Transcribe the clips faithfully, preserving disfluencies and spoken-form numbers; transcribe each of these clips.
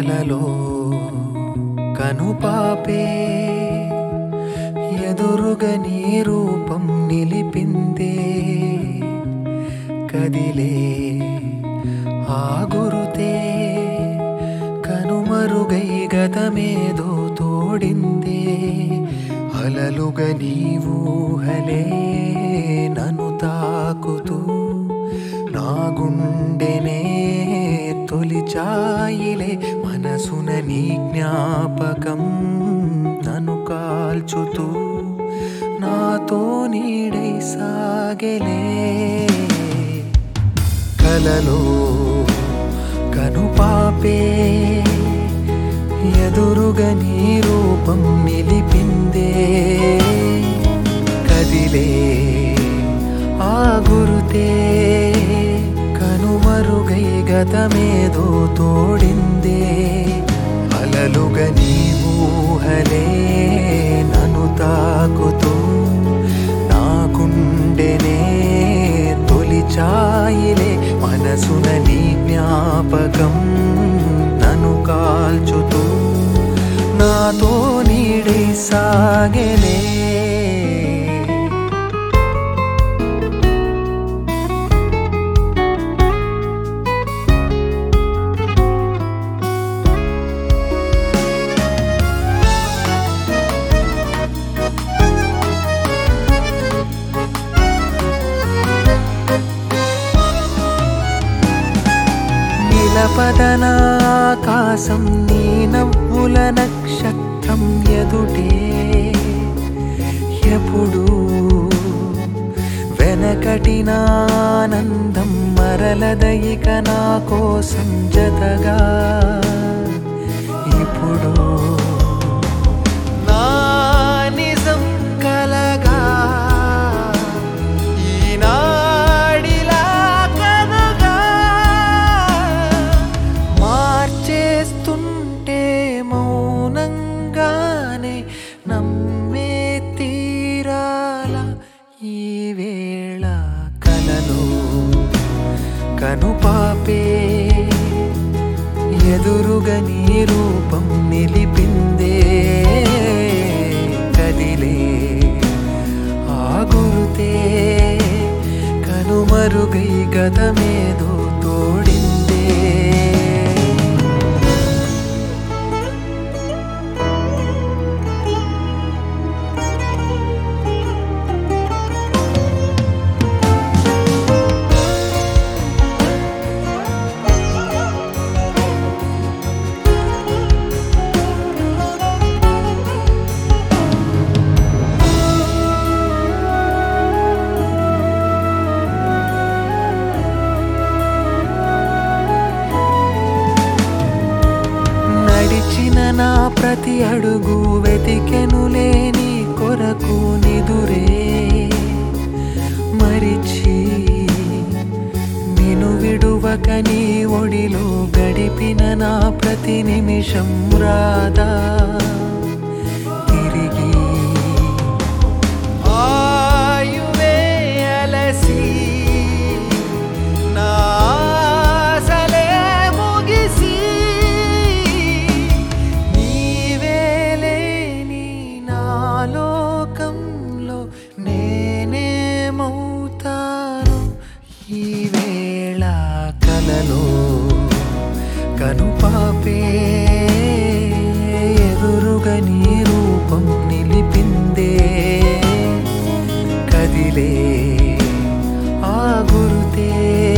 కలలో కనుపాపే ఎదురుగా నీ రూపం నిలిపిందే కదిలే ఆ గురుతే కనుమరుగై గతమేదో తోడిందే అలలుగా నీవూహలే నన్ను తాకుతూ నా గుండెనే తొలిచాయిలే మనసున నీ జ్ఞాపకం నన్ను కాల్చుతూ నాతో నీడై సాగెలే కలలో కనుపాపే ఎదురుగా నీ రూపం నిలిపిందే కదిలే ఆ గురుతే కనుమరుగై గతమేదో తోడిందే అలలుగా నీవూహలే నన్ను తాకుతూ నా గుండెనే తొలిచాయిలే మనసున నీ జ్ఞాపకం నన్ను కాల్చుతూ నాతో నీడై సాగెలే పదనాకాశం నీ నవ్వుల నక్షత్రం ఎదుటే ఎప్పుడు వెనకటినానందం మరలదయిక నా కోసం జతగా ఇప్పుడు నా నిజం కలగా చేస్తుంటే మౌనంగానే నమ్మే తీరాల ఈ వేళ కలలో కనుపాపే ఎదురుగా నీ రూపం నిలిపిందే కదిలే ఆ గురుతే కనుమరుగై గతమేదో తోడిందే నడిచిన నా ప్రతి అడుగు వెతికెనులే నీ కొరకు నిదురే మరిచి నిన్ను విడువక నీ ఒడిలో గడిపిన నా ప్రతి నిమిషం రాదా తిరిగి ఆయువే అలసి నా ఈ వేళ కలలో కనుపాపే ఎదురుగా నీ రూపం నిలిపిందే కదిలే ఆ గురుతే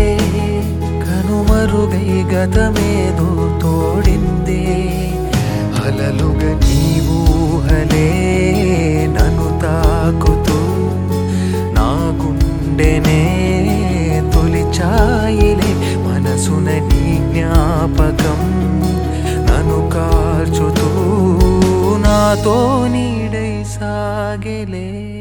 కనుమరుగై గతమేదో తోడిందే అలలుగా నీవూహలే నన్ను తాకుతూ నా గుండెనే తొలిచాయిలే మనసున నీ జ్ఞాపకం నన్ను కాల్చుతూ నాతో నీడై సాగెలే.